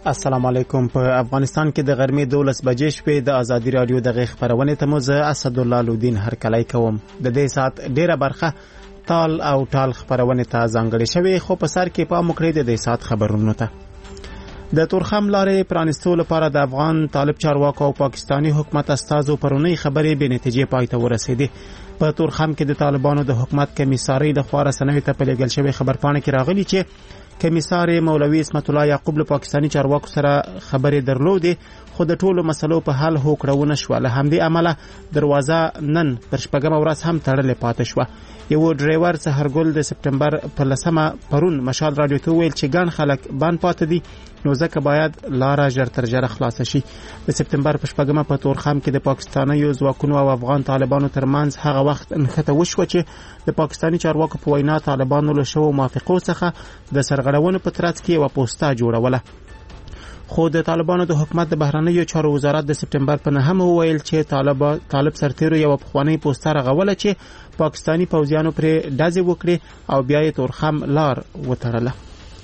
السلام علیکم. په افغانستان کې د غرمې 12 بجې شپې د ازادي رادیو د غږ خبرونه ته مو زه اسد الله لودین هرکلی کوم. د دې سات ډیره برخه تال او ټال خبرونه ته ځانګړې شوی، خو په سر کې پام وکړئ د دې سات خبرونو ته. د تورخم لارې پرانستو لپاره د افغان طالب چارواکو او پاکستانی حکومت استازو پرونی خبرې به نتیجې پای ته ورسېدې. په تورخم کې د طالبانو د حکومت کمیساري د خوا رسنیو ته په لېږل شوی خبرپاڼه کې راغلی چې کمیسار مولوی اسمت الله یعقوب له پاکستانی چارواکو سره خبرې درلودې، خو د ټولو مسلو په حل هوکړه شو. له همدې امله دروازه نن پر شپږمه ورځ هم تړلې پاتې شوه. یو ډرایور سحرګل د سپټمبر په 10 پرون مشال رادیو ته ویل چې ګڼ خلک بند پاتې دي، نو ځکه باید لاره ژر تر ژره خلاصه شي. د سپټمبر په 10 په تورخم کې د پاکستاني ځواکونو او افغان طالبانو ترمنځ هغه وخت انخته وشو چې د پاکستانی چارواکو په وینا طالبانو له شوو موافقو څخه د سرغړونو په ترڅ کې یو پوسټه جوړوله. خو د طالبانو د حکومت د بهرنیو چارو وزارت د سپټمبر په 9 ویل چې طالب سرتیرو یو پخوانی پوسټه رغوله چې پاکستانی پوځیانو پرې ډزې وکړي او بیا یې تورخم لار وتړله.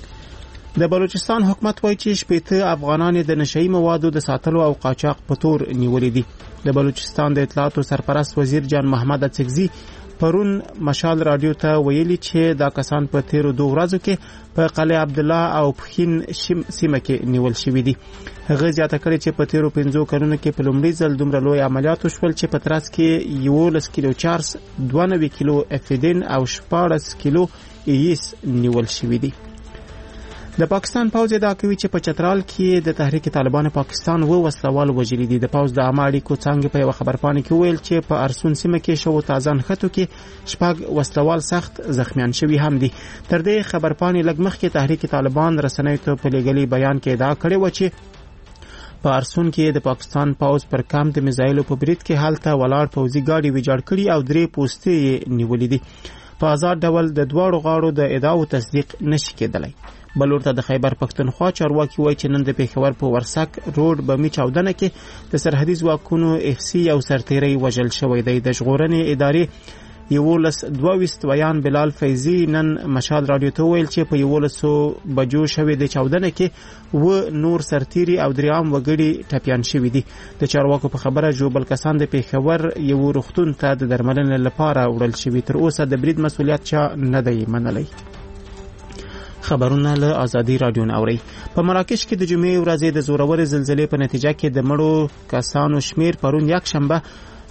د بلوچستان حکومت وایي چې 80 افغانان د نشئی موادو د ساتلو او قاچاق په تور نیولې دي. د بلوچستان د اطلاعاتو سرپرست وزیر جان محمد اڅکزي پرون مشال رادیو ته ویلي چې دا کسان په تیرو 2 ورځو کې په قلعه عبدالله او پخین سیمه کې نیول شوي دي. هغه زیاته کړې چې په تیرو 5 کلونو کې په لومړي ځل دومره لوی عملیات وشول چې په ترڅ کې 11 کیلو چارس، 92 کیلو افیدین او 14 کیلو ایس نیول شوي دي. د پاکستان پوځ ادعا کوي چې په چترال کې د تحریک طالبان پاکستان وسلوال وژلي دي. د پوځ د عامه اړیکو څانګې په یو خبرپاڼه کې ویل چې په ارسون سیمه کې شو تازه نښتو کې 6 وسلوال سخت زخمیان شوي هم دي. تر دې خبرپاڼې لږ مخکې تحریک طالبان رسنیو ته په لېږلي بیان کې ادعا کړې و چې په ارسون کې د پاکستان پوځ پر کام د میزایلو په برید کې حالته ولاړ پوځي ګاډي ویجاړ کړي او 3 پوستې نیولې دي. په آزاد ډول د دواړو غاړو د ادعاو تصدیق نشي کېدلی. بلور ته د خیبر پښتونخوا چارواکي وایي چې نن د پیښور په ورسک روډ بمی چاودنه کې د سرحدي ځواکونو احسی او سرتیری وژل شوی دی. د ژغورنې ادارې 22 ویان بلال فیضی نن مشال رادیو ته ویل چې په 11 بجو شوی د چاودنه کې و نور سرتیری او 3 عام وګړي ټپیان شوي دي. د چارواکو په خبره جوبل کسان د پیښور یو روغتون ته د درملنې لپاره وړل شوي. تر اوسه د برید مسؤلیت چا نه دی منلی. خبرونه له ازادي رادیو نوري. په مراکش کې د جمعې ورځې د زورورې زلزلې په نتیجه کې د مړو کسانو شمیر پرون یک شنبه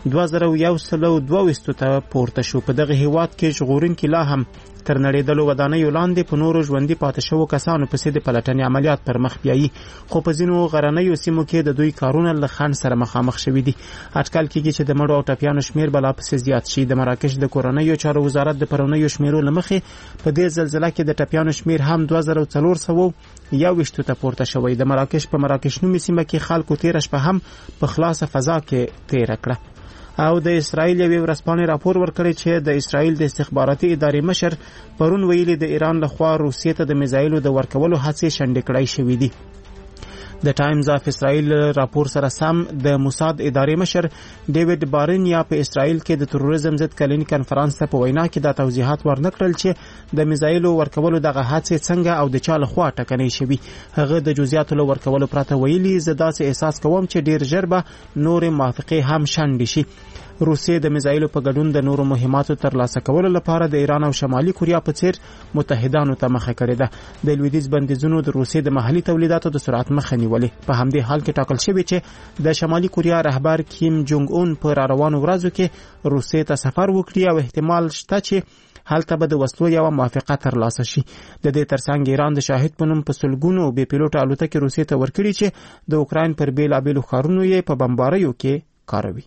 2122 ته پورته شو. په دغه هیواد کې ژغورونکي لا هم تر نړیدلو ودانیو لاندې په نورو ژوندي پاتې شوو کسانو پسې د پلټنې عملیات پر مخ بیایي، خو په ځینو غرنیو سیمو کې د دوی کارونه له خنډ سره مخامخ شوي دي. اټکل کېږي چې د مړو او ټپیانو شمیر به لا پسې زیات شي. د مراکش د کورنیو چارو وزارت د پرونیو شمیرو له مخې په دې زلزله کې د ټپیانو شمیر هم 2421 ته پورته شوی. د مراکش په مراکش نومي سیمه کې خلکو تیره شپه هم په خلاصه فضا کې تیره کړه. او د اسرائیل یوې ورځپاڼې راپور ورکړی چې د اسرائیل د استخباراتي ادارې مشر پرون ویلي د ایران لخوا روسیې ته د میزایلو د ورکولو هڅې شنډې کړای شوې دي. د ټایمز اف اسرائیل راپور سره سم د موساد ادارې مشر ډیوډ بارنیا په اسرائیل کې د تروریزم ضد کلنی کنفرانس ته په وینا کې دا توضیحات ورنکړل چې د میزایلو ورکولو دغه هڅې څنګه او د چا لخوا ټکنۍ شوي. هغه د جزئیاتو له ورکولو پرته ویلي زه داسې احساس کوم چې ډیر ژر به نورې موافقې هم شنډې شي. روسیې د میزایلو په ګډون د نورو مهماتو ترلاسه کولو لپاره د ایران او شمالي کوریا په څیر متحدانو ته مخه کړې ده. د لویدیځ بندیزونو د روسیې د محلي تولیداتو د سرعت مخه نیولې. په همدې حال کې ټاکل شوی چې د شمالي کوریا رهبر کیم جونګ اون په راروانو ورځو کې روسیې ته سفر وکړي او احتمال شته چې هلته به د وسلو یو موافقه ترلاسه شي. د دې ترڅنګ ایران د شاهد په نوم په سلګونو بې پیلوټه الوتکې روسیې ته ورکړي چې د اوکراین پر بیلابیلو ښارونو یې په بمباریو کې کاروي.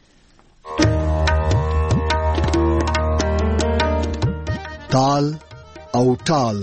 تال او ټال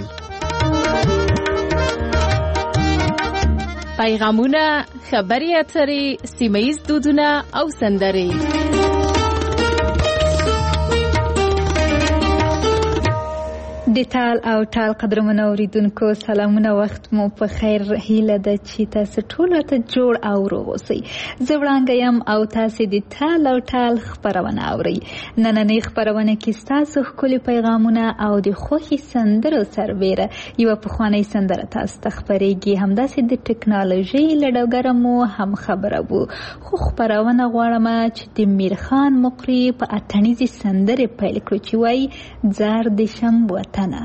پیغامونه، خبري اترې، سیمه‌ییز دودونه او سندرې. د ټال او ټال قدرمنو اوریدونکو سلامونه، وخت مو په خیر. هیله ده چې تاسو ټول ته جوړ او روغ اوسئ. زه وړانګه یم او تاسو د ټال او ټال خپرونه اورئ. نننۍ خپرونه کې ستاسو ښکلي پیغامونه او د خوښې سندرو سربیره یوه پخوانۍ سندره تاسو ته خپرېږي. همداسې د ټکنالوژۍ له ډګره مو هم خبره وو، خو خپرونه غواړم چې د میرخان مقري په اتڼیزې سندرې پیل کړو چې وایي زار د شم وطنه.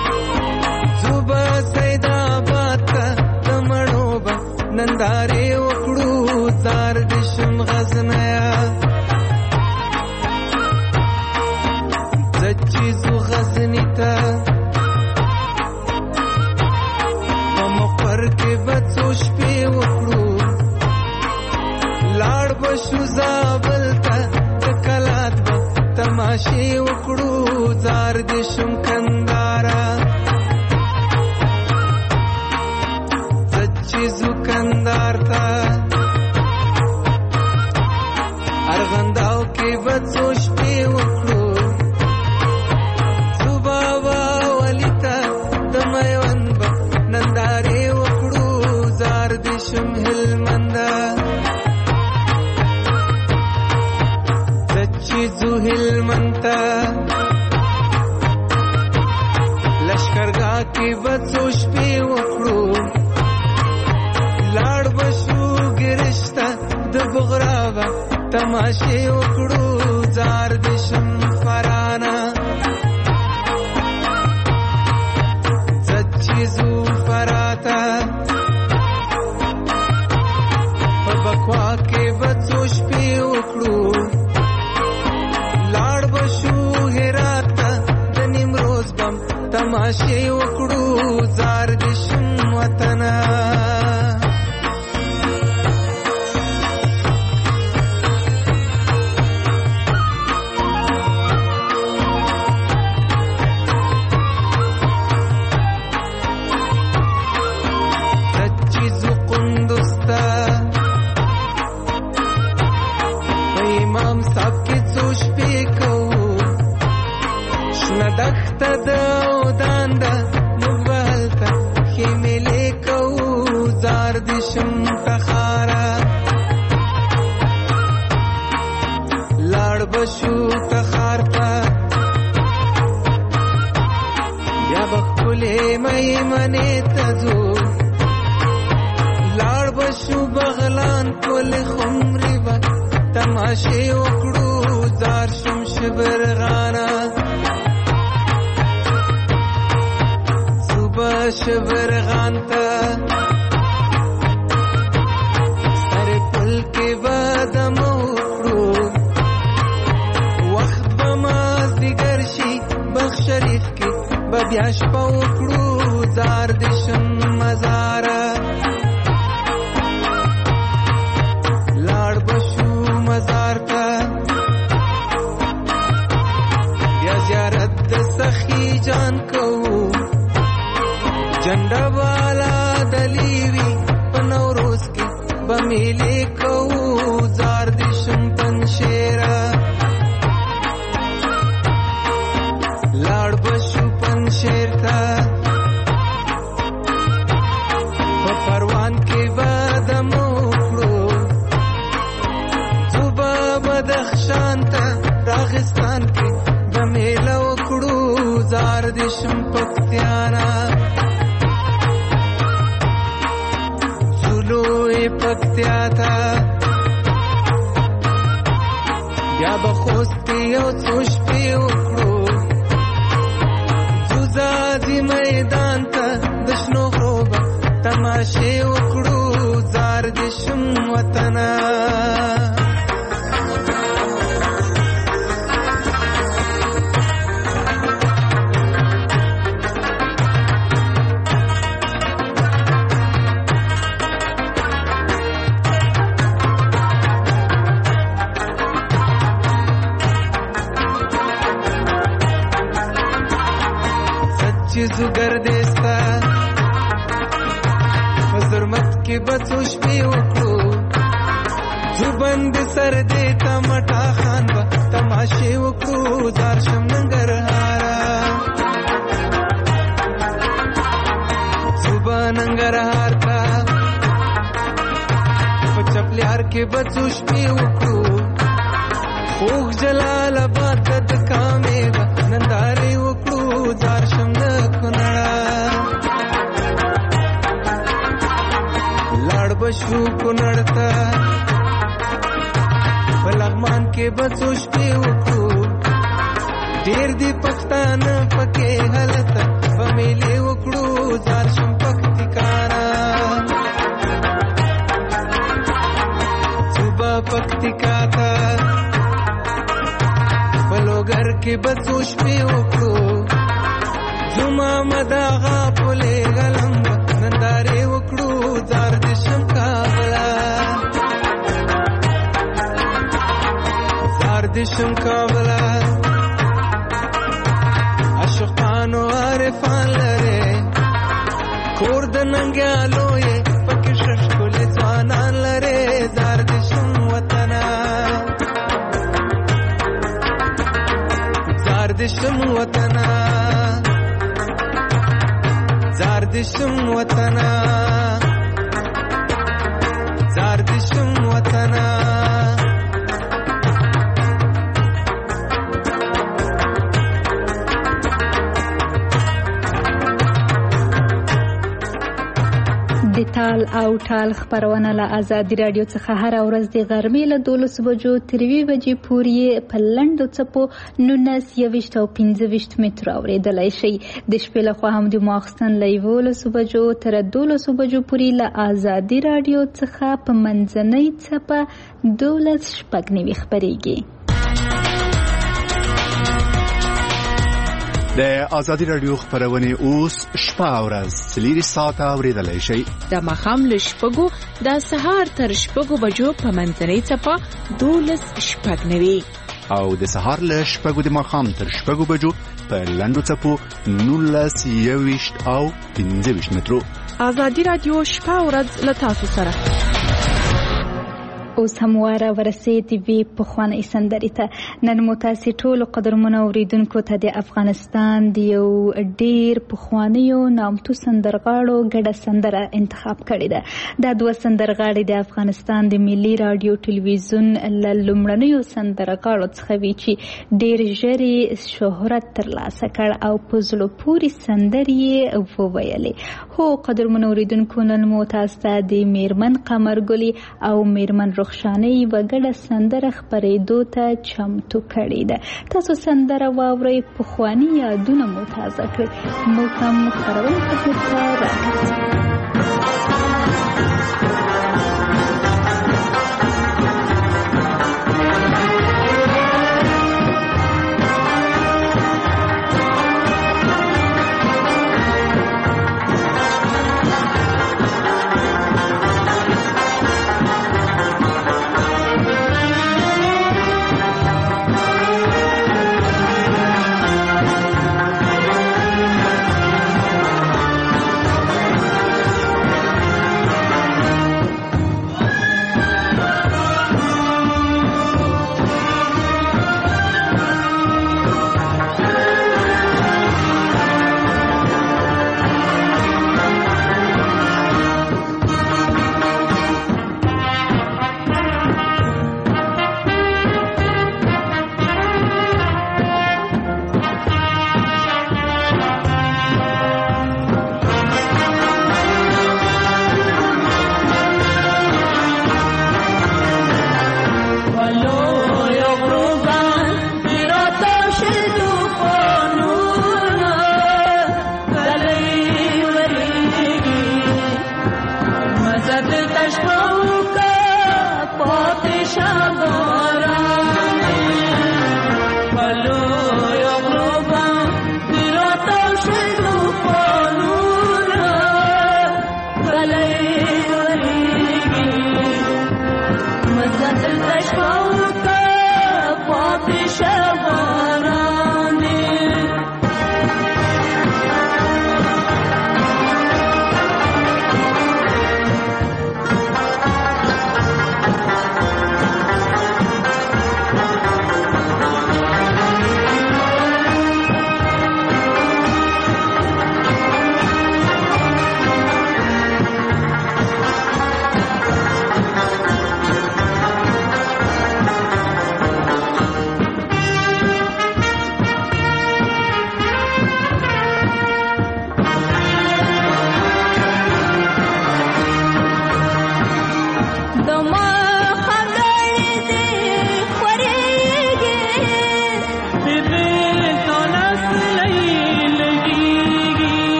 नंदारे تماشې وکړو زار دې شم کندارا زچې زو کندار تا ارغنداو کې بڅو شپې وکړو صبابا ولیتا د میوند نندارې وکړو زار دې شم هلمندا زو هلمنتا لشکرګاه کې بڅو شپې وکړو لاړ بشو ګرشته د بغراوه تماشې وکړو زار دې شم فرانا زچې زو فراتا په بکوا کې بڅو شپې وکړو تماشې وکړو زار دې شم وطنا سچې زو قندوز ته په امام صاحب کې څو شپې کوو شنه دښته د شم تخارا لاړ بشو تخارتا بیا بخلې مې منې تزو لاړ بشو بغلان کول خمري با تماشې وکړو زار شم شبرغانا صبح شبرغان تا شریف کې بیا شپه وکړو زار دې شم مزارا لاړ بشو مزار ته بیا زیارت د سخی جان کوو جنډه والا دلیوي په نوروز کې بمیلې کوو زار دې شم پنشیرا شیرتا په پروان کې بادم وکړو صوبه بدخشان ته راغستان کې د میله وکړو زار دې شم پکتیانا سولوی پکتیا تا بیا بخوستی یو څو شپې وکړو میدان ته د شنو غروبه تماشې وکړو زار دې شم وطنا چیزو گردستا فزرمت کې بڅو شپې وکړو زبند سر دې تمټا خان با تماشې وکړو زار شم ننګرهارا صبح ننګرهار تا په چپلیار کې بڅو شپې وکړو خوږ جلال آباد د کامې با نندارې وکړو زار شم بشو کونړتا په لغمان کې بڅو شپې وکړو ډېر دي پښتانه پکې هلته په میلې وکړو زار شم پکتیکانا صوبه پکتیکا تا په لوګر کې بڅو شپې وکړو زما مداغه پولې غلم نندارې وکړو زار دې شم کابلا زار دې شم کابلا کور د ننګیالو یې پکې ښکلې ځوانان لرې زار دې شم وطنه زار دې شم وطنه زار دې شم وطنه زار دې شم وطنه د تال او ټال خبرونه له آزادي رادیو څخه هر ورځ د غرمې له 12 بجو تر 2 بجې پورې په لنډو څپو 19 21 او 25 متر اورېدلای شي. د شپې له خوا هم د ماخستن له 11 بجو تر 12 بجو پورې له آزادي رادیو څخه په منځنۍ څپه 12 شپږ خبرېږي. د آزادي رادیو خبرونه اوس شپه او ورځ 3 ساعته اوریدلای شي. د ماښام له شپږو د سهار تر شپږو بجو په منځنۍ څپه 12 شپږ او د سهار له شپږو د ماښام تر شپږو بجو په لنډو څپو 19 21 او 25 مترو. آزادي رادیو شپه او ورځ له تاسو سره. اوس هم واره ورسېدې وي پخوانۍ سندرې ته. نن مو تاسې ټولو قدرمنو اورېدونکو ته د افغانستان د یو ډېر پخوانیو نامتو سندرغاړو ګډه سندره انتخاب کړې ده. دا دوه سندرغاړي د افغانستان د ملي رادیو ټلویزیون له لومړنیو سندرغاړو څخه وي چې ډېر ژر یې شهرت ترلاسه کړ او په زړه پورې سندرې یې وویلې. هو قدرمنو اورېدونکو، نن مو تاسو ته د میرمن قمرګلي او میرمن رخشانې وګړه سندره خبرېدو ته چمتو کړې ده. تاسو سندره واورئ، پخواني یادونه مو تازه کړئ. موږ هم خبرونه خدمت ته راغلو.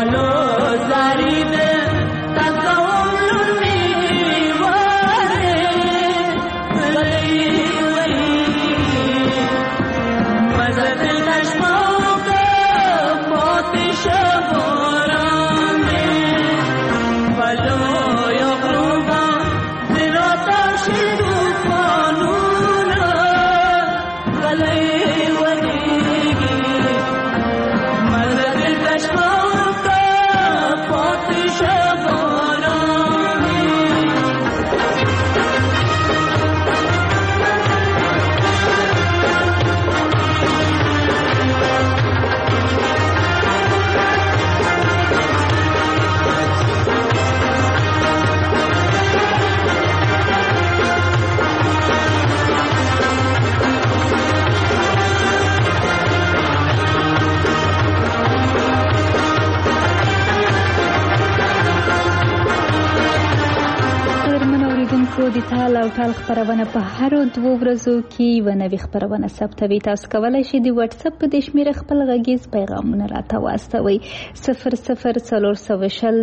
د تال او ټال خپرونه په هر 2 ورځو کې یو نوې خپرونه ثبتوي. تاسو کولی شئ د واتس اپ په دې شمیره خپل غږیز پیغامونه راته واستوئ 004020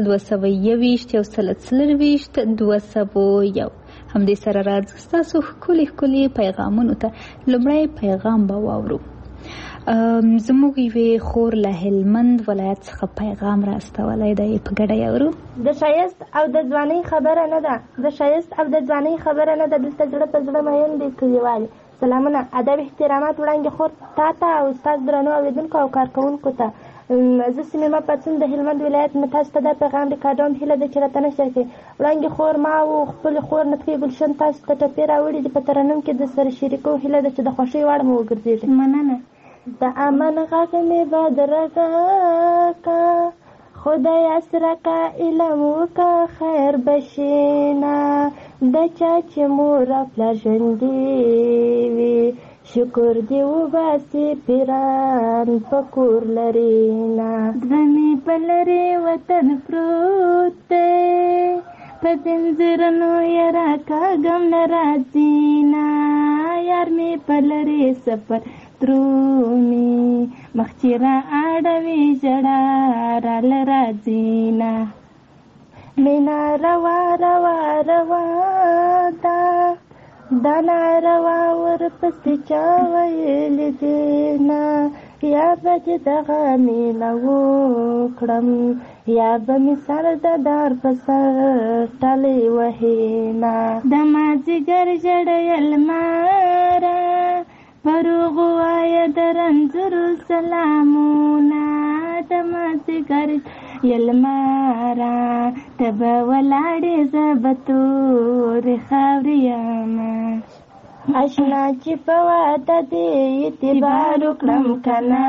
221 201. همدې سره راځي ستاسو ښکلي پیغامونو ته. لومړی پیغام به واورو. زموږ یوې خور له هلمند ولایت څخه پیغام راستولی دی، په ګډه یې اورو. د ښایست او د ځوانۍ خبره نه ده، د ښایست او د ځوانۍ خبره نه ده، دلته زړه په زړه مین دي کلیوالي. سلامونه، ادب احترامات وړاندې خور تا ته او ستاسو درنو اورېدونکو او کارکوونکو ته. زه سمیمه پاڅون د هلمند ولایت نه تاسو ته دا پیغام ریکارډوم. هیله ده چې راته نشر کړئ. وړاندې خور ما او خپلې خور نطفې ګلشن تاسو ته ټپې راوړي دي، په ترنم کې د سره شریکو. هیله ده چې د خوښۍ وړ مو وګرځېږي. مننه. د امن غږ مې بدرګه کا، خدای اسره کا، علم وکا، خیر بشینا. د چا چې مور او پلار ژوندي وي، شکر دې وباسي پیران په کور لري نه. زمې په لرې وطن پروت دی، په زنځیرونو یې راکاږم نه راځي نه. یار مې په لرې سفر درومي، مخ چې را اړوي ژړا راله راځي نه. مینا روا روا روا ده، دا ناروا ورپسې چا ویلي دي نه. یا به چې دغه میله وکړم، یا به مې سر د دار په سر ټلې وهي نه. د مازدیګر ژړی لمره، پروغ وایه د رنځورو سلامونه. د مازدیګر یلمره، ته به ولاړې زه به تورې خاورې یمه. اشنا چې په واده دې اعتبار وکړم که نه،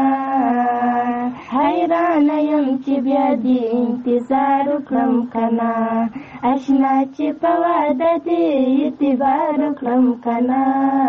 حیرانه یم چې بیا دې انتظار وکړم که نه. اشنا چې په واده دې اعتبار وکړم که نه،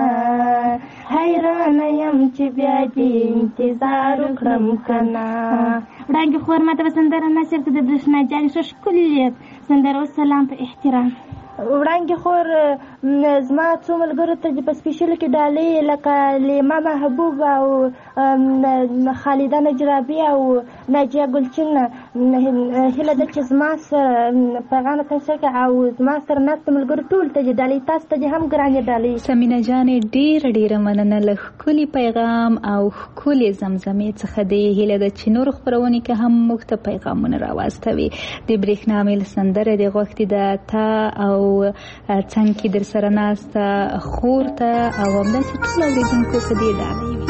حیرانه یم چې بیا دې انتظار وکړم که نه. وړاندې خور ما ته به سندره نشر کړه د برېښنا جانې ښه ښکلې سندره. وسلام په احترام. وړاندې خور زما څو ملګرو ته په سپیشل کې ډالۍ لکه لیما محبوب او خالده نجرابي او ناجیه ګلچین هیله ده چې زما سره پیغام تنشر کړي او زما سره ناست ملګرو ټول ته ډالۍ، تاسو ته هم ګرانې ډالۍ. سمینه جانې ډېره مننه له ښکلي پیغام او ښکلې زمزمې څخه دی. هیله ده چې نور خپرونې که هم موږ ته پیغامونه راواستوي. د برېښنا میل سندره د غوښتي ده تا او څنګ کې در سره ناسته خور ته او همداسې ټول اورېدونکو ته دې ډالۍ وي.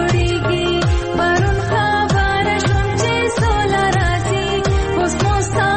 Most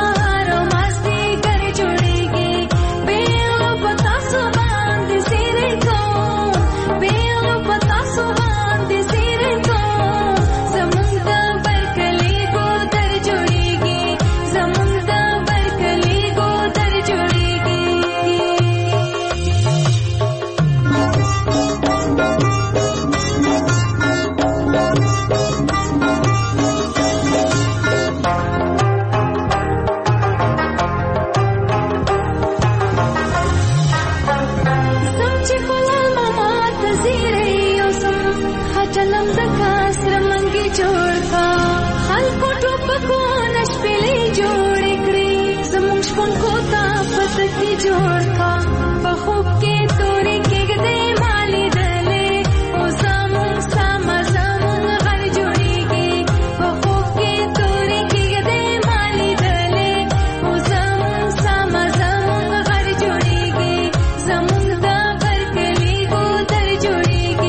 सखी जोड़ का बखूब के तोरे के गदे माली दले ओ सामुंग सामा सामुंग घर जोड़ेगी बखूब के तोरे के गदे माली दले ओ सामुंग सामा सामुंग घर जोड़ेगी सामुंग दा बरकली को दर जोड़ेगी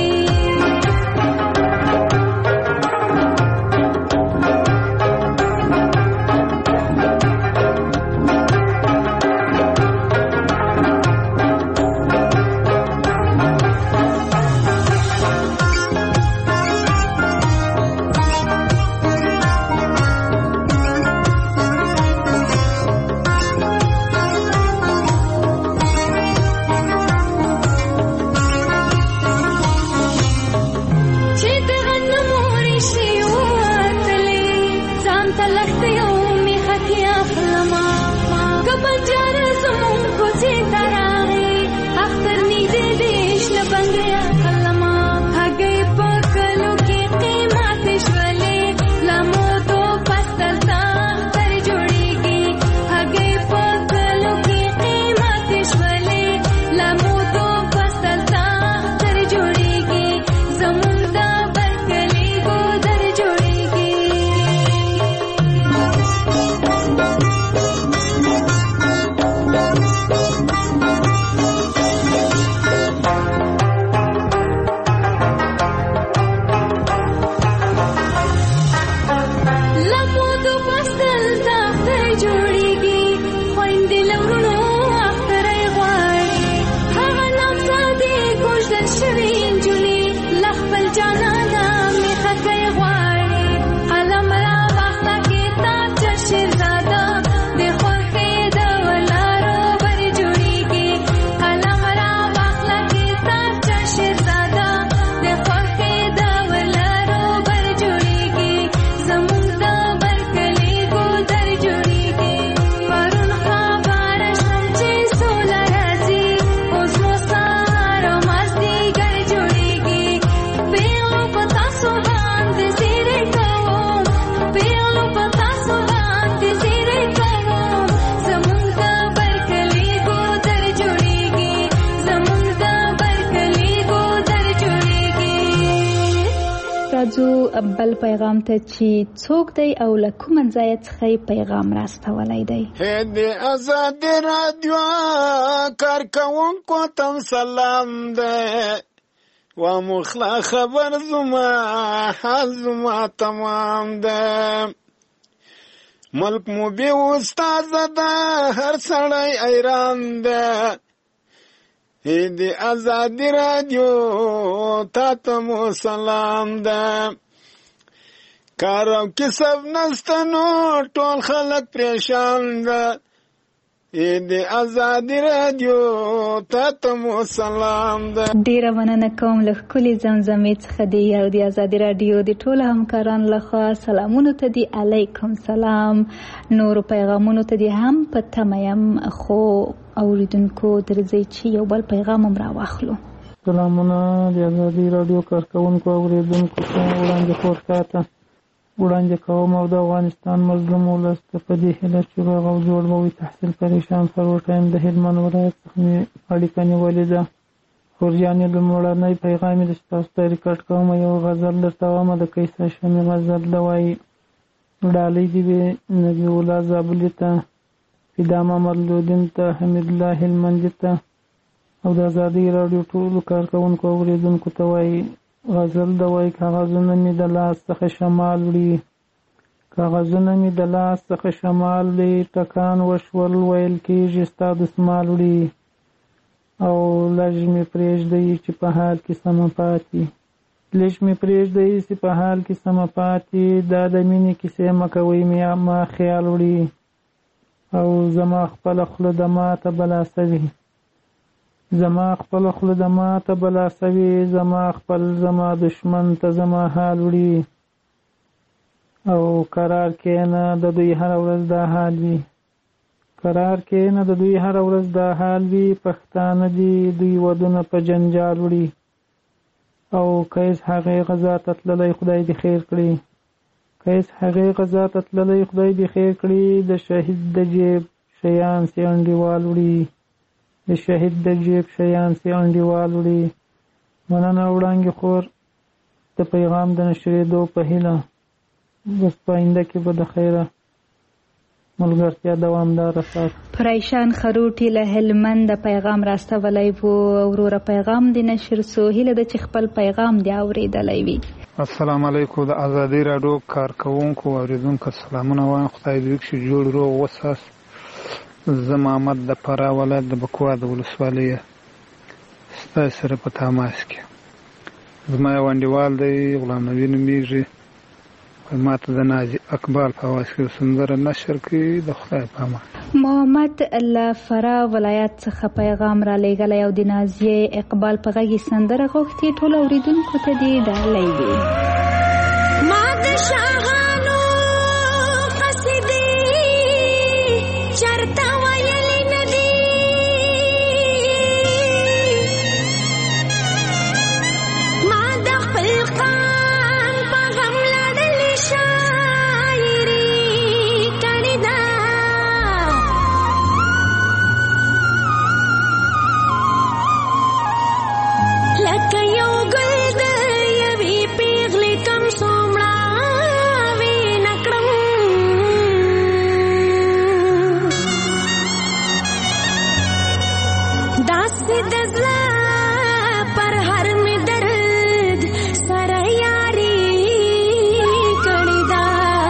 بل پیغام ته چې څوک دی او له کوم ځای څخه پیغام راستولی دی. د آزاد رادیو کارکوونکو ته سلام دی و مخلا خبر زما حال زما تمام دی ملک مو بی استاد ده هر سړی ایران ده د آزاد رادیو تا ته مو سلام ده کار او کسب نستنو ټول خلک پریشان ده د آزاد رادیو تا ته مو سلام ده. ډیره مننه کوم له ښکلي زمزمې څخه دی او د آزاد رادیو د ټولو همکارانو لخوا سلامونو ته دی علیکم سلام. نورو پیغامونو ته دی هم په تمه یم خو اوریدونکو درځئ چې یو بل پیغام هم راواخلو. سلامونه د آزاد رادیو کارکوونکو اوریدونکو ته وړاندې پورته وړاندې کوم او د افغانستان مظلوم ولس ته په دې هیله چې روغ او جوړ به وي تحصیل پریشان سرور ټایم د هلمند ولایت څخه مې اړیکه نیولې ده. خورجانې لومړنی پیغام یې ستاسو ته ریکارډ کوم. یو غزل درته وایم د قیصه شمې غزل ده وایي ډالۍ دې وي نبي الله زابلي ته فدا محمد لودین ته حمید الله هلمندي ته او د ازادي راډیو ټولو کارکوونکو اوریدونکو ته وایي غزل د وای کاغذونه می د لاس څخه شمال وړي کاغذونه می د لاس څخه شمال وړي ټکان وشول ویل کېږي ستا دسمال وړي او لږ مې پرېږدئ چې په حال کې سمه پاتې لږ مې پرېږدئ چې په حال کې سمه پاتې دا د مینې کیسې مه کوئ ما خیال وړي او زما خپله خوله د ماته بلا سوي زما خپل خوله د ماته بلا سوي زما خپل زما دشمن ته زما حال وړي او قرار کېنه د دوی هر ورځ دا حال وي قرار کېنه د دوی هر ورځ دا حال وي پښتانه دي دوی ودونه په جنجال وړي او کیس هغې غذا ته تللی خدای دې خیر کړي کیس هغې غذا ته تللی خدای دې خیر کړي د شهید د جیب شیان سي انډیوال وړي، د شهید د جیب شیان سي انډیوال وړي. مننه وړانګې خور د پیغام د نشرېدو په هیله. بس په آینده کې به د خیره ملګرتیا دوامداره ساتو. پریشان خروټي له هلمند د پیغام راستولی و. وروره پیغام د نشر سو هیله ده چې خپل پیغام دی اورېدلی وي. السلام علیکم. د ازادي راډیو کارکوونکو او اوریدونکو سلامونه وایم. خدای دې وکړي جوړ روغ وساس. زه محمد د فراه ولایت د بکوا د ولسوالۍ ستاسو سره په تماس کې. زما یو انډیوال دی غلام نبي نومیږي. ما ته د نازي اقبال په اواز کې سندره نشر کړي. د خدای په امان. محمد له فراه ولایت څخه پیغام را لېږلی او د نازیې اقبال په غږ یې سندره غوښتې. ټولو اورېدونکو ته دې ډالۍ وي. ما د شاهانو قصیدې چرته ویلې نه دي، ما د خپل قام په غم لړلې شاعري کړې ده. لکه یو ګل د یوې پیغلې کم څومړاوې نکړم، داسې د زړه پر هر مې درد سره یاري کړې ده.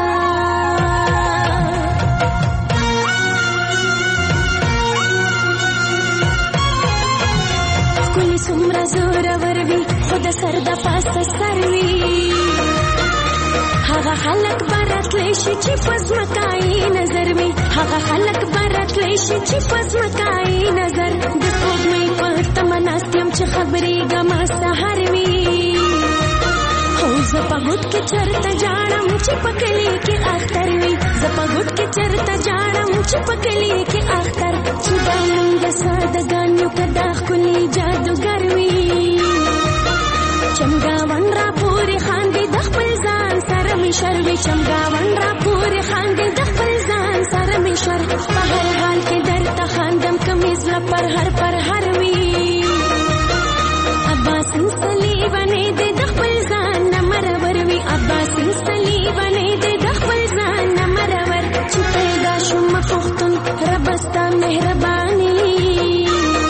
ښکلې څومره زورور وي خو د سر د پاسه سر وي. هغه خلک به راتلی شي چې په ځمکایي نظر وي، هغه خلک به راتلی شي چې په ځمکایي نظر. د سپوږمۍ په تمه ناست یم چې خبرېږمه سهار وي. خو زه په ګوټ کې چرته جاړم چې په کلي کې اختر وي، زه په ګوټ کې چرته جاړم چې په کلي کې اختر. چې دا موږ سادهګان یو که دا ښکلي جادوګر وي. چمګاون را پورې خاندې د خپل ځان سره مې شر وي، چمګاون را پورې خاندې د خپل ځان سره مې شر. په هر حال کې درته خاندم که مې زړه پر هر وي. عباسي صلیبنې دې د خپل ځان نه مرور وي، عباسي صلیبنې دې د خپل ځان نه مرور. چې پیدا شوم پښتون رب ستا مهرباني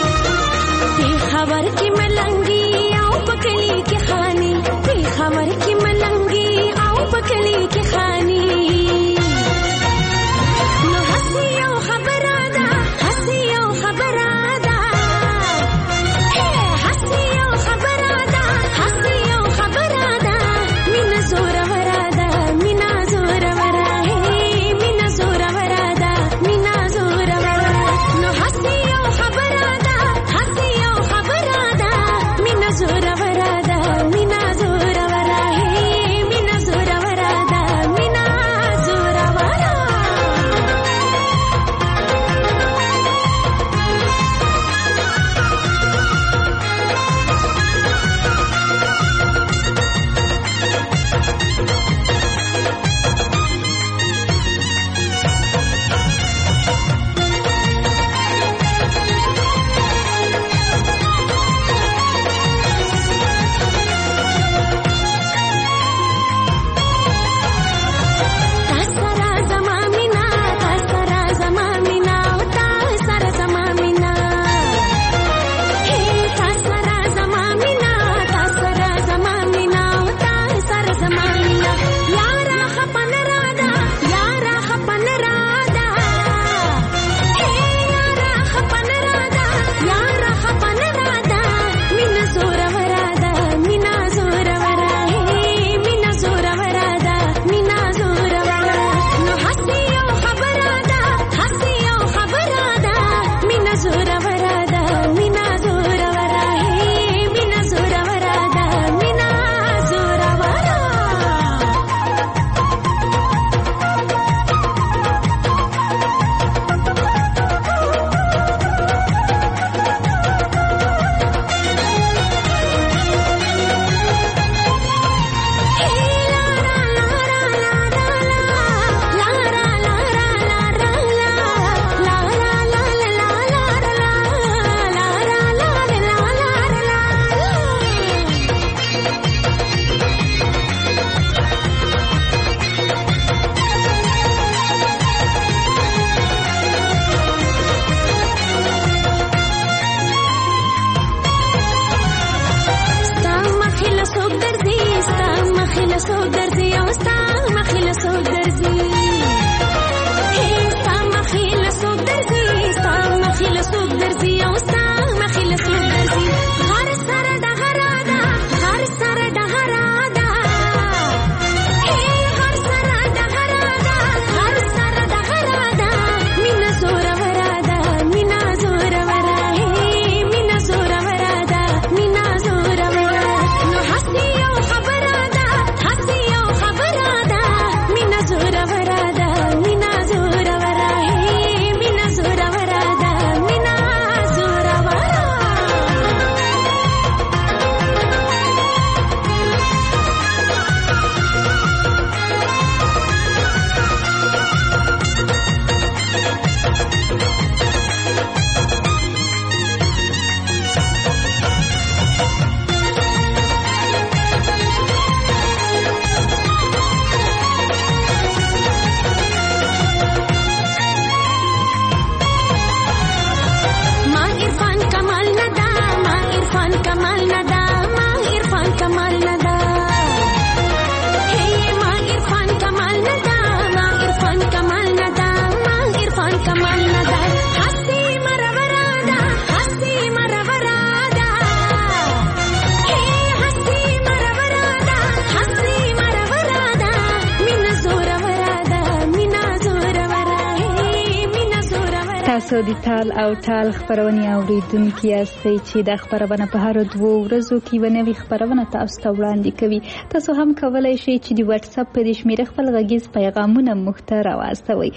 تاسو د تال او ټال خپرونې اوریدونکي یاستئ چې دا خپرونه په هر 2 ورځو کې یوه نوې خپرونه تاسو ته وړاندې کوي. تاسو هم کولی شئ چې د واتس اپ په دې شمېره خپل غږیز پیغامونه موږ ته راواستوئ.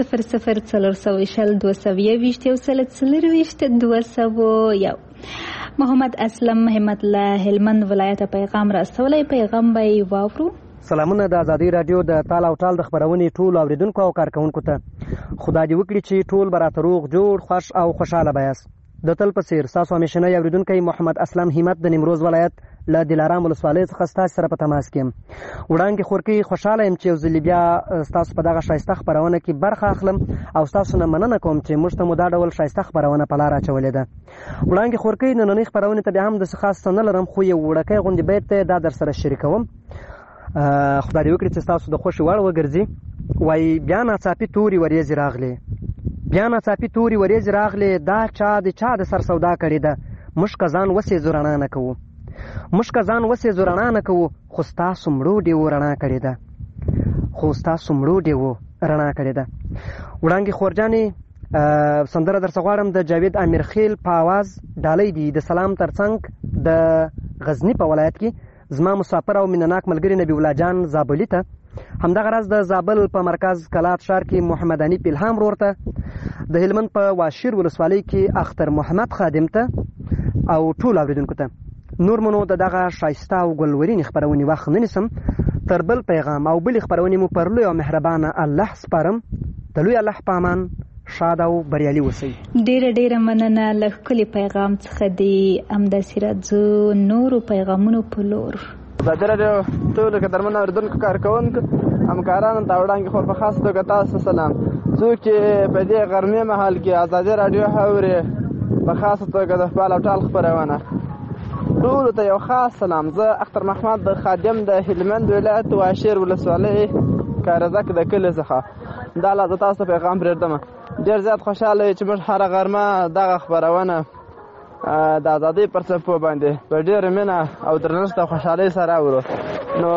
00402022 محمد اسلم همت له هلمند ولایت پیغام راستولی. پیغام به یې واورو. سلامونه د ازادي رادیو د تال او ټال د خپرونې ټول اوریدونکو او کارکونکو ته. خدای دې وکړي چې ټول به راته روغ جوړ خوښ او خوشحاله به یاست. د تل په څېر ستاسو همیشنی اوریدونکی محمد اسلم همت د نیمروز ولایت له دلارام ولسوالۍ څخه ستاسو سره په تماس کې یم. وړاندې خورکۍ خوشحاله یم چې یو ځلې بیا ستاسو په دغه ښایسته خپرونه کې برخه اخلم او ستاسو نه مننه کوم چې موږ ته مو دا ډول ښایسته خپرونه په لاره اچولې ده. وړاندې خورکۍ نننۍ خپرونې ته بیا هم داسې خاص څه نه لرم، خو یو وړوکی غوندې بیت دی، دا در سره شریکوم. خدای دې وکړي چې ستاسو د خوښې وړ وګرځي. وایي بیا ناڅاپي تورې وریځې راغلې، بیا ناڅاپي تورې وریځې راغلې، دا چا د سر سودا کړې ده. موږ که ځان وسېځو رڼا نه کوو، موږ که ځان وسېځو رڼا نه کوو، خو ستاسو مړو ډېوو رڼا کړې ده، خو ستاسو مړو ډېوو رڼا کړې ده. وړانګې خورجانې سندره درڅه غواړم د جاوید امیرخیل په آواز. ډالۍ دي د سلام ترڅنګ د غزني په ولایت کې زما مسافر او مینناک ملګري نبی الله جان زابلي ته، همدغه راز د زابل په مرکز کلات ښار کې محمد انیپ الهام ورور ته، د هلمند په واشیر ولسوالۍ کې اختر محمد خادم ته او ټول اوریدونکو ته. نور منو د دغه ښایسته او ګلورینې خپرونې وخت نه نیسم. تر بل پیغام او بلې خپرونې مو پر لوی او مهربانه الله سپارم. د لوی الله په امان شاد او بریالي اوسئ. ډیره مننه له ښکلي پیغام څخه دی. همداسې راځو نورو پیغامونو په لور. ازادي راډیو ټولو قدرمنو اورېدونکو کارکوونکو همکارانو ته وړاندې خور په خاص توګه تاسو سلام. څوک چې په دې غرمې مهال کې ازادي راډیو اوري په خاصه توګه د خپل او ټال خپرونه ټولو ته یو خاص سلام. زه اختر محمد د خادم د هلمند ولایت واشیر ولسوالۍ کارزک د کلي څخه دا لا زه تاسو ته پیغام پرېږدم. ډېر زیات خوشحاله چې موږ هره غرمه دغه خپرونه د ازادۍ پر څپو باندې په ډېره مینه او درنښت او خوشحالۍ سره اورو. نو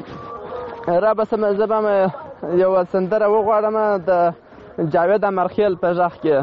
رابسم زه به یو سندره وغواړم د جاوید امرخیل په غږ کې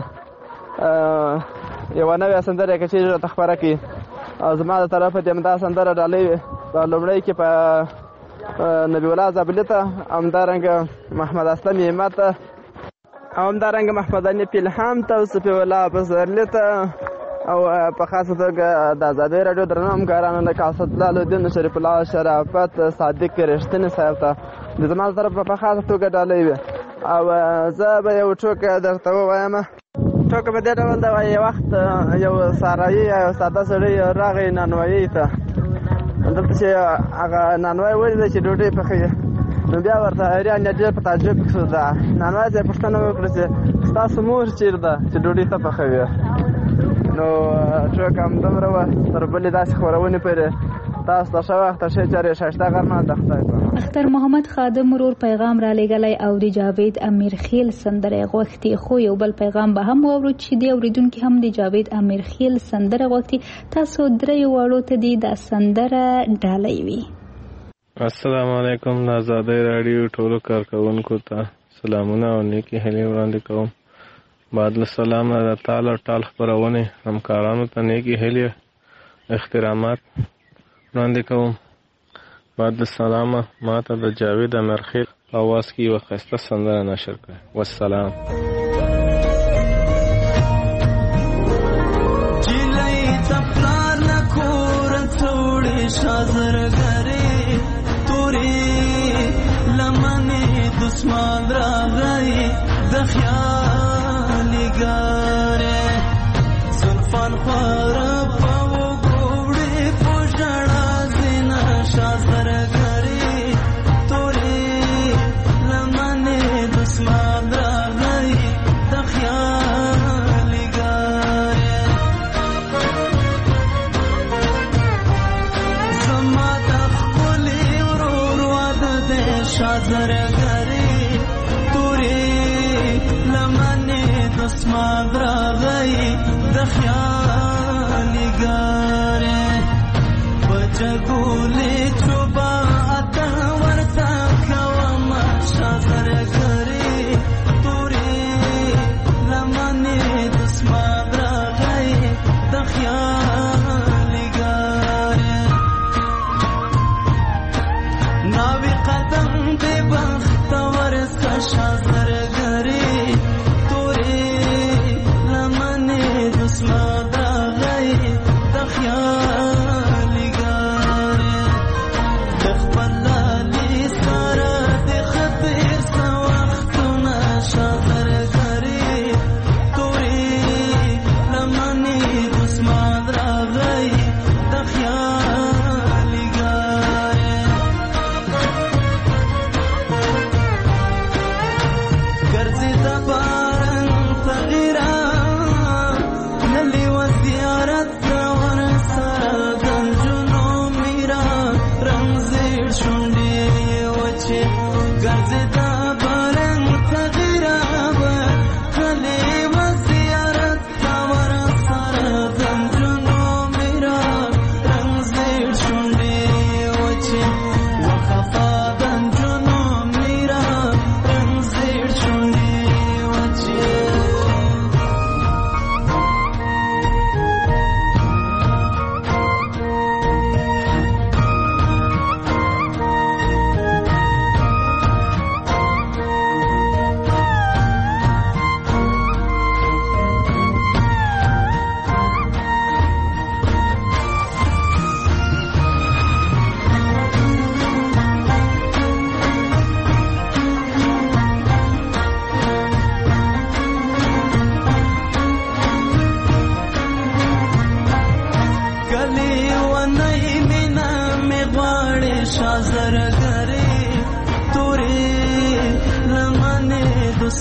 یوه نوې سندره که چیرې راته خپره کړي او زما د طرفه د همدا سندره ډالۍ په لومړی کې په نبی الله زابلي ته، همدارنګه محمد اسلم همت ته، او همدارنګه محمد انیپ الهام ته او صفي الله پسرلي ته، او په خاصه توګه د ازادۍ راډیو درنو همکارانو لکه اسدالله الدین، شریف الله شرافت، صادق رښتیني صاحب ته د زما د طرفه په خاصه توګه ډالۍ وي. او زه به یو ټوکه درته ووایم. ټوکه په دې ډول ده، یو وخت یو سارایي یو ساده سړی راغی نانوایي ته، دلته چې هغه نانوایی ولیده چې ډوډۍ پخوي، نو بیا ورته حیران یا ډېر په تعجب کې شو. نانوایی ته یې پوښتنه وکړه چې ستاسو مور چېرې ده چې ډوډۍ ته پخوي؟ نو ټوکه همدومره وه. تر بلې داسې خپرونې پورې تاسو ته ښه وخت، ښې چارې، ښایسته غرمه د خدای په امان. اختر محمد خادم ورور پیغام را لېږلی او د جاوید امیرخیل سندره یې غوښتي. خو یو بل پیغام به هم واورو چې د اورېدونکي هم د جاوید امیرخیل سندره غوښتي. تاسو دریو واړو ته دې دا سندره ډالۍ وي. السلام علیکم. د ازادۍ راډیو ټولو کارکوونکو ته سلامونه او نیکې هیلې وړاندې کوم. بعد له سلامه د تال او ټال خپرونې همکارانو ته نیکې هیلې احترامات وړاندې کوم. بعد له سلامه ما ته د جاوید امیرخیل په اواز کې یوه ښایسته سندره نشر کړئ. والسلام. جلۍ د پلار نه کور څوړې شازرګرې تورې لمنې دسمان راغی د خیالې ګارې زلفان خواره په وګوړې په ژړا زینه شازرګرې تورې لمنې دسمان راغی د خیالې ګارې زما د ښکلې ورور واده دی شازرګرې تورې لمنې دسمان راغی د خیالې ګارې په جګولې چوبه اته ورته کومه شازرګرې تورې لمنې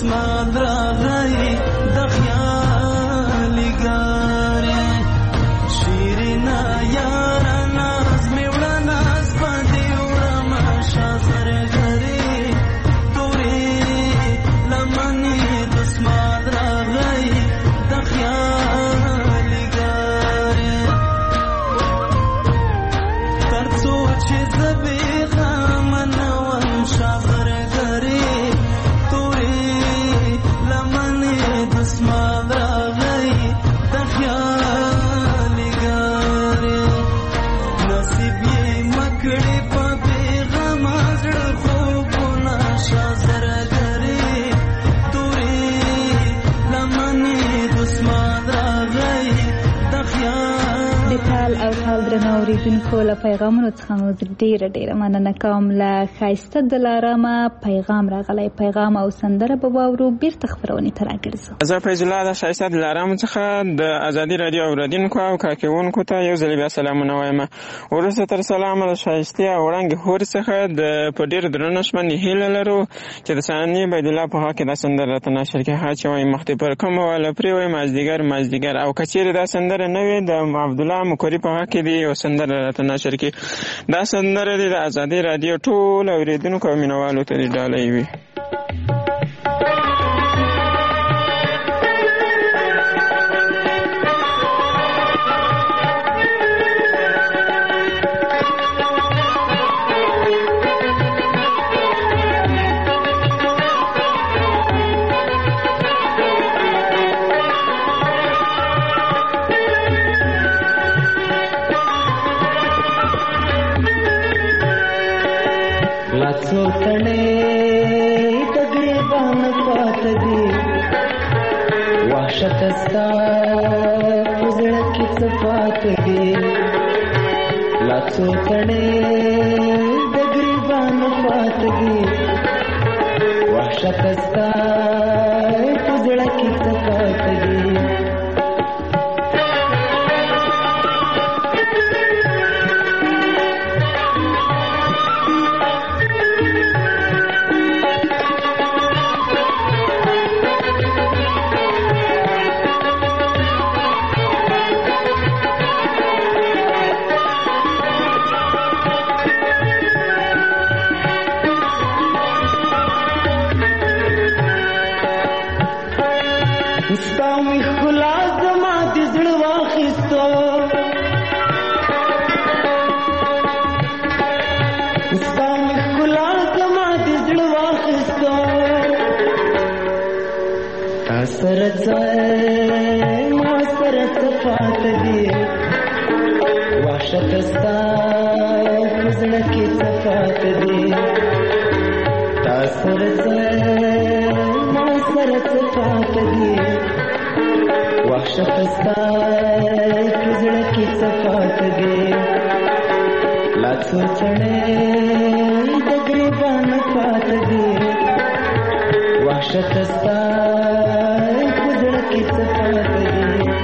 دسمال راغی د خیالي ګارې شیرینا یارا ناز می وړه ناز باندې وړمه شازر غري تورې لمنې دسمال راغی د خیالي ګارې تر څو چې زبې غمنوم شازر غري تورې لمنې دسمال راغی د خیالي ګارې نصیب یې مکړې په بېغمه زړه خوبونه شازر غري تورې لمنې دسمال راغی د خیالي د ټال او ټال درنو اوریدونکو له پیغامونو څخه مو ډیره مننه کوم. له ښایسته دلارامه پیغام راغلی، پیغام او سندره به واورو. بیرته خپرونې ته راګرځو. زه فیض الله د ښایسته دلارامو څخه د ازادي رادیو اوریدونکو او کارکوونکو ته یو ځل بیا سلامونه وایم. وروسته تر سلامه د ښایستې او وړانګې هورې څخه په ډېر درنښت باندې هیله لرو چې د ثانیې بیدالله په حق کې دا سندره راته نشر کړي. ها چې وایي مخکې پر کومه واله پرې وایي مازدیګر او که چېرې دا سندره نه وي د عبدالله مکوري په حق کې دی یو سندره راته نشر کړي. دا سندره دی د ازادي رادیو ټول اوریدونکو او مینوالو ته دې ډالۍ وي. څو تڼې د ګریبان پاته دي وحشت ستا په زړه کې څه پاته دي لا څو تڼې د ګریبان پاته دي وحشت ستا په زړه کې څه پاته دي وحشت ستا په زړه کې څه پاته دي تا سره ما سره څه پاته دي وحشت ستا په زړه کې څه پاته دي لا څو تڼې د ګریبان پاته دي وحشت ستا په زړه کې څه پاته دي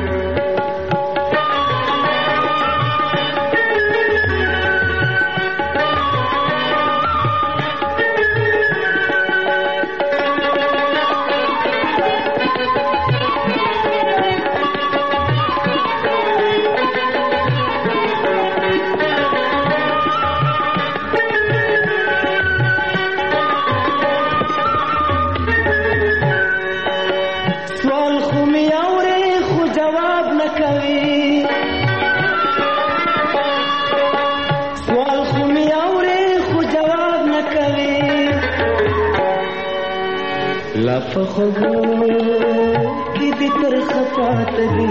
په خوبو کې دې ترخه پاته دي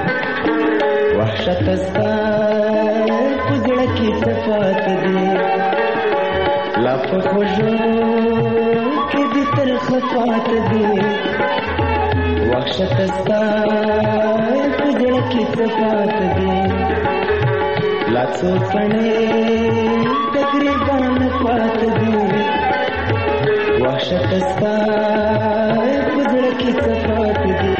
وحشت ستا په زړه کې څه پاته دي لا په خوبو کې دې ترخه پاته دي وحشت ستا په زړه کې څه پاته دي لا څو تڼې د ګریبان پاته دي وحشت ستا په زړه کې څه پاته دي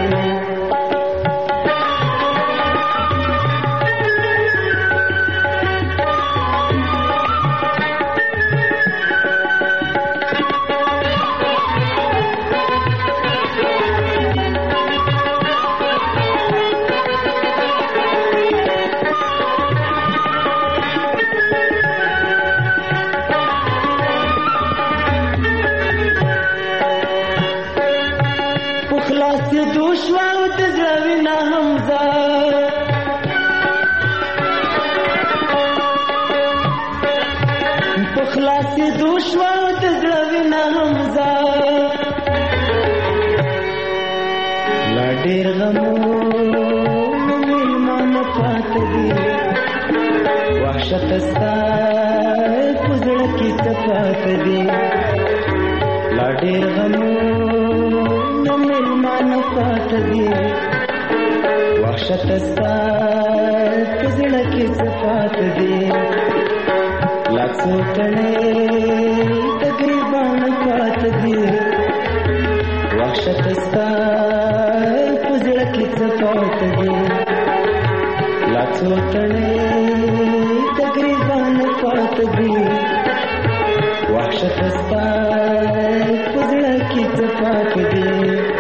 داسې دوشوا د زړه وینا همزه لا ډېر غمونه مېلمانه پاته دي وحشت ستا په زړه کې څه پاته دي لا ډېر غمونه مېلمانه پاته دي وحشت ستا په زړه کې څه پاته دي لا څو تڼۍ د ګریوان پاته دي وحشت ستا په زړه کې څه پاته دي لا څو تڼۍ د ګریوان پاته دي وحشت ستا په زړه کې څه پاته دي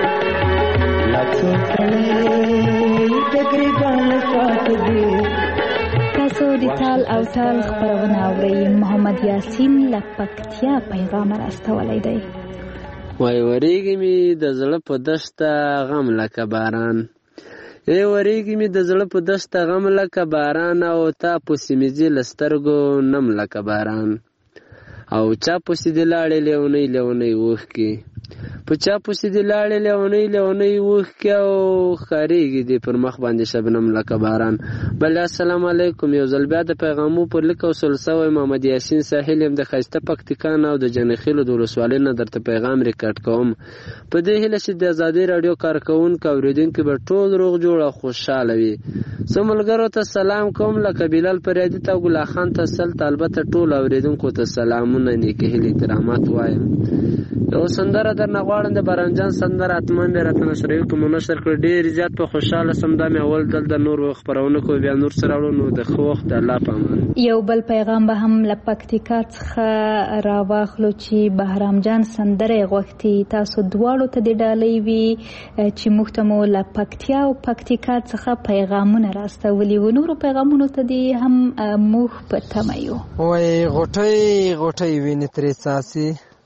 لا څو تڼۍ د ګریوان پاته دي. تاسو د تال او تال خبرونه اورئ. محمد یاسین له پکتیا پیغام راستولی دی. وای وریږي می د زړه په دشته غم لکه باران وریږي می د زړه په دشته غم لکه باران او تا پسې مې ځي له سترګو نم لکه باران او چا پسې دې لاړې لیونۍ لیونۍ اوښکې په چا پسې دې لاړې لیونۍ لیونۍ اوښکې او ښکارېږي دې پر مخ باندې شبنم لکه باران. بل السلام علیکم. یو ځل بیا د پیغامو پر لیک وصل سوی محمد یاسین ساحل یم د ښایسته پکتیکا نه او د جنخیلو د ولسوالۍ نه درته پیغام ریکارډ کوم په دې هیله چې د ازادۍ راډیو کارکوونکو اورېدونکي به ټول روغ جوړ او خوشحاله وي. زه ملګرو ته سلام کوم لکه بلال پریادي ته او ګلا خان ته سلته البته ټول اورېدونکو ته سلامونه نیکې هیلې احترامات وایم. یو سندره درنه غواړم د بارانجان سندره حتما مې راته نشر یو کوم نشر کړ ډېر زیات په خوشاله سم دا مې اول دلته نور خپرونه کو بیا نور سره وړو نو د خو وخت الله پامان. یو بل پیغام به هم له پکتیکا څخه راواخلو چې بهرام جان سندره غوښتي. تاسو دواړو ته د ډالۍ وي چې موږ ته مو له پکتیا او پکتیکا څخه پیغامونه راستولي و. نورو پیغامونو ته دې هم موږ په تمه یو. وای غوټۍ غوټۍ وینې ترې څاڅي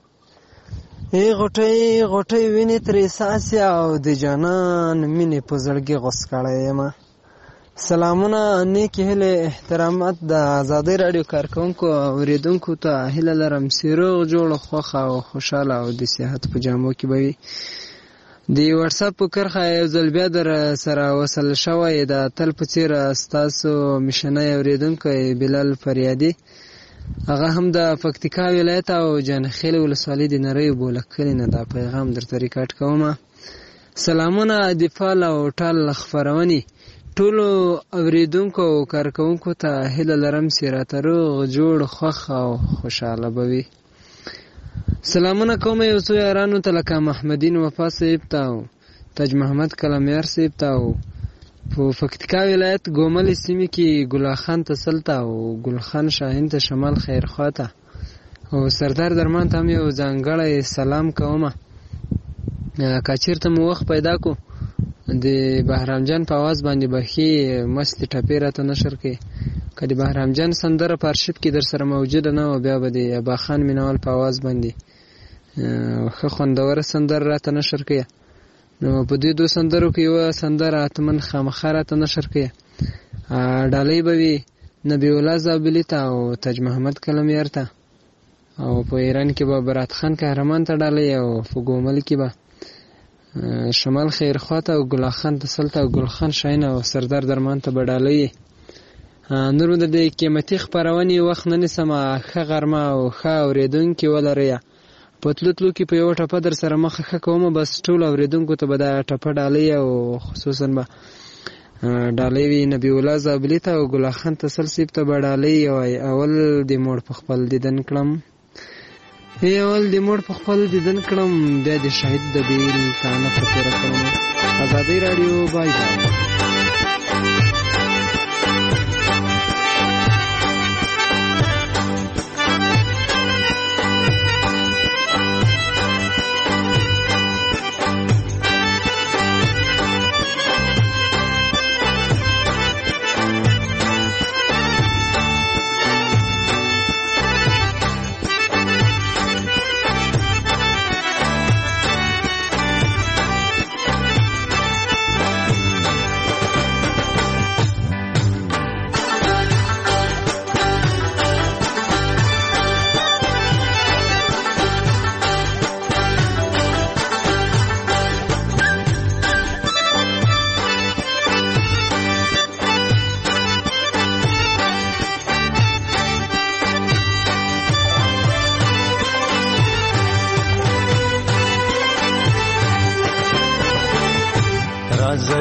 غوټۍ غوټۍ وینې ترې څاڅي او د جانان مینې په زړګي غوڅ کړی یم. سلامونه نیکې هیلې احترامات د ازادۍ راډیو کارکوونکو اورېدونکو ته هیله لرم چې روغ جوړ خوښه او خوشحاله او د صحت په جامو کې به وي. د واتساپ په کرښه یو ځل بیا در سره وصل شوی د تل په څېر ستاسو میشنی اورېدونکی بلال فریادي هغه هم د پکتیکا ولایت او جنخیل ولسوالۍ د نریو بولک کلي نه دا پیغام درته ریکارډ کومه. سلامونه د فال او ټال خپرونې ټولو اورېدونکو او کارکوونکو ته هیله لرم چې راته روغ جوړ خوښ او خوشحاله به وي. سلامونه کوم یو څو یارانو ته لکه محمدین وفا صاحب ته او تاج محمد کلمیار صاحب ته او په پکتیکا ولایت ګوملې سیمې کې ګلا خان ته سلته او ګلخان شاهین ته شمال خیرخوا ته او سردار درمان ته هم یو ځانګړی سلام کومه. که چېرته مو وخت پیدا کو د بهرام جان په آواز باندې به ښې مستې ټپې راته نشر کړې. که د بهرام جان سندره په ارشیف کې در سره موجوده نه وه بیا به د ابا خان مینوال په آواز باندې ښه خوندوره سندره راته نشر کړې. نو په دې دوه سندرو کې یوه سندره حتما خامخا راته نشر کړې. ډالۍ به وي نبی الله زابلي ته او تاج محمد کلمیار ته او په ایران کې به برات خان قهرمان ته ډالۍ او په ګومل کې به شمال خیرخوا ته او ګلا خان ته سلته او ګلخان شاهین او سردار درمان ته به ډالۍ. نورو د دې قیمتي خپرونې وخت نه نیسمه. ښه غرمه او ښه اورېدونکي ولرئ. په تلو تلو کې په یوه ټپه در سره مخه ښه کومه. بس ټول اورېدونکو ته به دا ټپه ډالۍ او خصوصا به ډالۍ وي نبی الله زابلي ته او ګلا خان تسل صاحب ته به ډالۍ وای. اول د موړ په خپل دیدن کړم بیا د شهید د بیل تانه په تېره کړم. ازادۍ راډیو بای بای.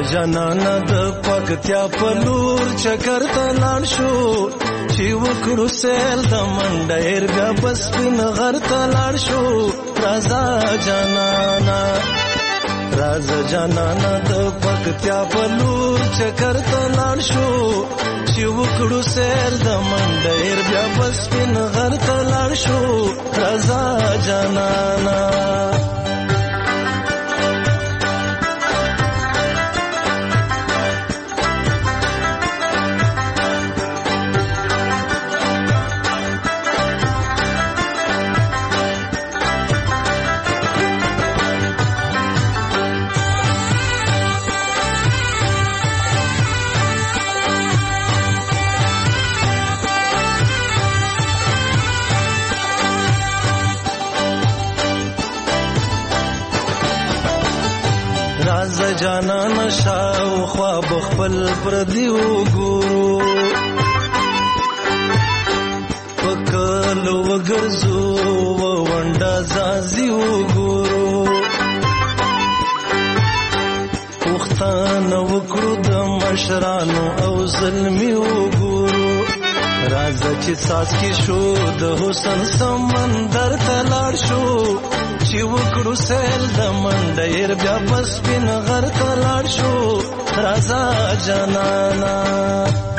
جانانه د پکتیا په لور چکر ته لاړ شو چې وکړو سیل د منډیر بیا بس سپین غر ته لاړ شو راځه جانانه راځه جانانه د پکتیا په لور چکر ته لاړ شو چې وکړو سیل د منډیر بیا بس سپین غر ته لاړ شو راځه جانانه جانان شاو خواب خپل پردی وګورو پکلو وګرځو ونډه زازي وګورو وختانه وکړو د مشرانو او ظلمي وګورو راځه چې ساس کې شو د حسن سمندر ته لاړ شو چې وکړو سیل د منډیر بیا بس سپین غر ته لاړ شو راځه جانانه